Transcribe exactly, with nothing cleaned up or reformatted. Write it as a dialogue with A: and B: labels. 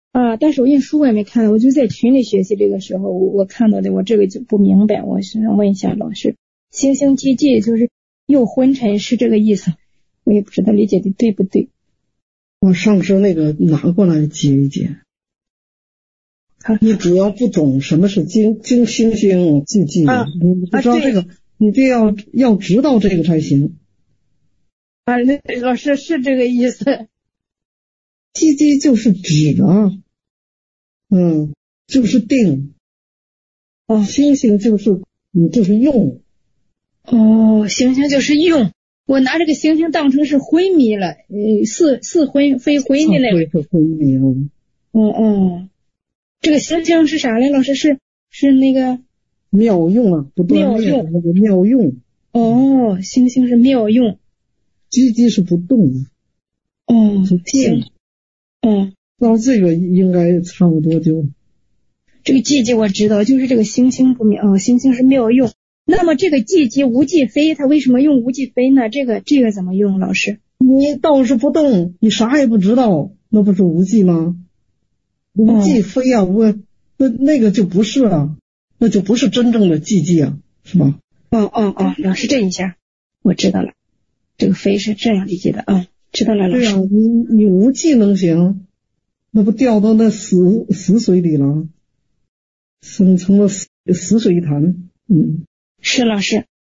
A: 啊，但是我印书我也没看到，我就在群里学习这个时候，我我看到的，我这个就不明白，我想问一下老师，星星寂寂就是又昏沉是这个意思，我也不知道理解的对不对。
B: 我上次那个拿过来解一解。你主要不懂什么是金金星星寂寂、啊、你不知道这个、啊、你这要要知道这个才行
A: 啊。老师是这个意思，
B: 寂寂就是止啊，嗯，就是定，
A: 哦，
B: 星星就是你就是用，
A: 哦，星星就是用，我拿这个星星当成是昏迷了，呃，似似昏非昏的那
B: 个，是昏迷了，
A: 哦哦。这个星星是啥嘞？老师是是那个
B: 妙用啊，不断练那个妙用。
A: 哦，星星是妙用，
B: 寂寂是不动。
A: 哦，行。哦，
B: 到这个应该差不多就。
A: 这个寂寂我知道，就是这个星星不妙，哦，星星是妙用。那么这个寂寂无际飞，它为什么用无际飞呢？这个这个怎么用？老师，
B: 你倒是不动，你啥也不知道，那不是无际吗？无际飞啊，我那那个就不是啊，那就不是真正的寂寂啊，是吧？
A: 哦哦哦，老师这一下我知道了，这个飞是这样理解的啊，知道了，老师。
B: 对啊，你你无际能行，那不掉到那死死水里了，生成了死死水潭，嗯，
A: 是老师。